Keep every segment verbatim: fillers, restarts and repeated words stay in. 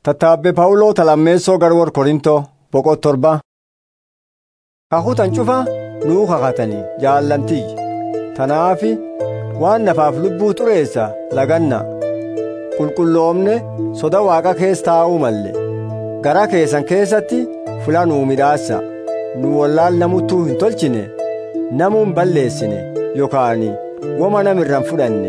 Tattaabbe Pawuloo talammeessoo garwar Korintoo boqot torba. Kakutan cufa nuu kakatanii jaallantii. Tanaafi waan nafaaf lubbuu xureessa laganna. Qulqulloomne soda waaqa keessa taa'uu malle. Gara keessan keessatti fula nuu midhaassa. Nu wallaal namuttuu hin tolchine, namuu hin balleessine yookaan woma namirraan fudhanne.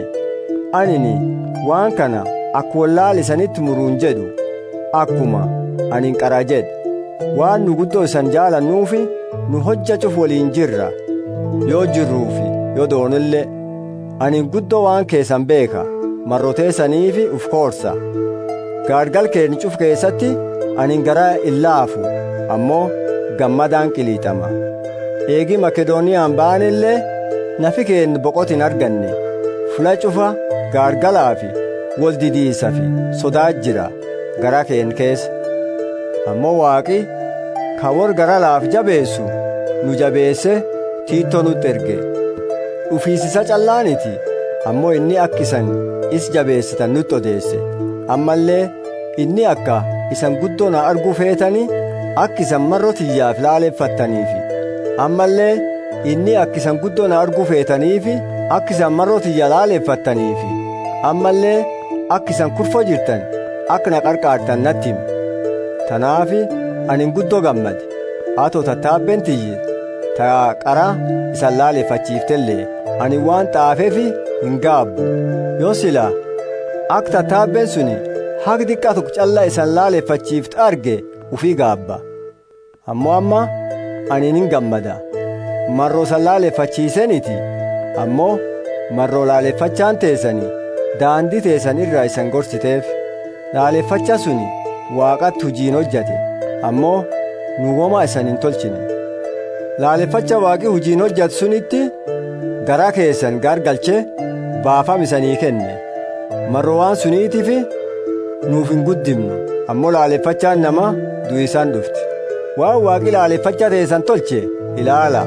Anini waan kana akka wallaal isanitti muruun jedhu. Akkuma anin qara jedhe waan nu guddoo isan jaalannuufi nu hojjachuuf waliin jirra yoo jirruufi yoo doonillee anin guddoo waan keessan beeka marroteessaniifi uf koorsa gaargal keenya cuf keessatti anin gara illaafu ammoo gammadaan qiliixama eegi Makedooniyaan baanillee nafi keenya boqotin arganne fula cufa gaargalaafi wal didiisafi sodaa jira gara keen keessa ammoo waaqi ka war gara laaf jabeessu nu jabeesse tiitoo nutti erge dhufiisisa callaaniti ammoo inni akka isan is jabeessitan nutti odeesse ammallee inni akka isan guddoo na arguu feetanii akka isan marroo tiyyaaf laaleeffattaniifi ammallee inni akka isan guddoo na arguu feetaniifi akka isan marroo tiyya laaleeffattaniifi ammallee akka isan kurfoo jirtan akka na qarqaartan natti hime. Tanaafi anin guddoo gammade atoo tattaabbeen tiyye ta qara isan laaleeffachiiftellee ani waan xaafeefi hin gaabbu yoo sila akka tattaabbeen suni haq diqqatu callaa isan laaleeffachiifte arge ufii gaabba ammoo amma anin hin gammada marroo isan laaleeffachiiseniti ammoo marroo laaleeffachaan teessanii daandii teessan irraa isan gorsiteef. Laaleeffacha suni waaqatti hujiin hojjate ammoo nu woma isan hin tolchine. Laaleeffacha waaqi hujiin hojjate sunitti gara keessan gargalchee baafam isanii kenne. Marroo waan suniitiifi nuuf hin guddimnu ammoo laaleeffachaan nama du'isaan dhufte. Waan waaqi laaleeffacha teessan tolche ilaala.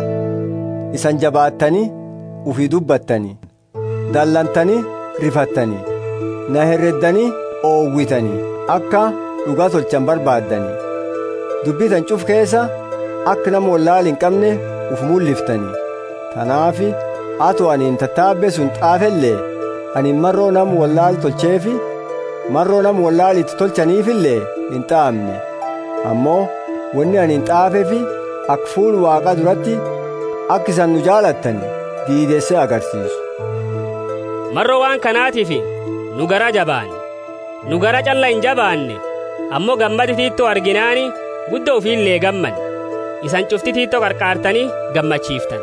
Isan jabaattanii ufii dubbattanii dallantanii rifattanii na herreddanii oowwitanii akka dhugaa tolchan barbaaddanii dubbitan cuf keessa akka nama wallaal hin qabne uf mulliftanii tanaafi atoo aniin tattaabbe sun xaafellee ani marroo nama wallaal tolcheefi marroo nama wallaal itti tolchaniifillee hin xaamne ammoo wanni aniin xaafeefi akka fuul waaqa duratti akka isan nu jaalattani diidessee agarsiisu. Marroo waan kanaatiifi nu gara jabaanne. Nu gara calla hin jabaanne ammoo gammadi tiittoo arginaani guddoo ufiillee gamman isan cufti tiittoo qarqaartanii gammachiiftan.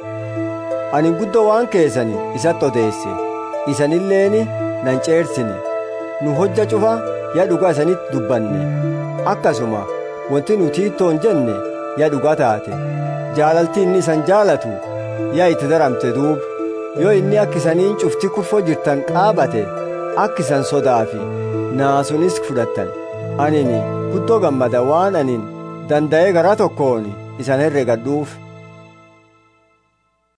Ani guddoo waan keessani isatti odeesse isanilleeni nan ceersine nu hojja cufa yaa dhugaa isanitti dubbanne akkasuma wanti nu tiittoon jenne yaa dhugaa taate jaalalti inni isan jaalatu yaa itti daramte duub yoo inni akka isaniin cufti kurfoo jirtan qaabate akka isan sodaafi naasunis fudhattan anini guddoo gammada waan anin danda'ee garaa tokkoon isan herregadhuuf.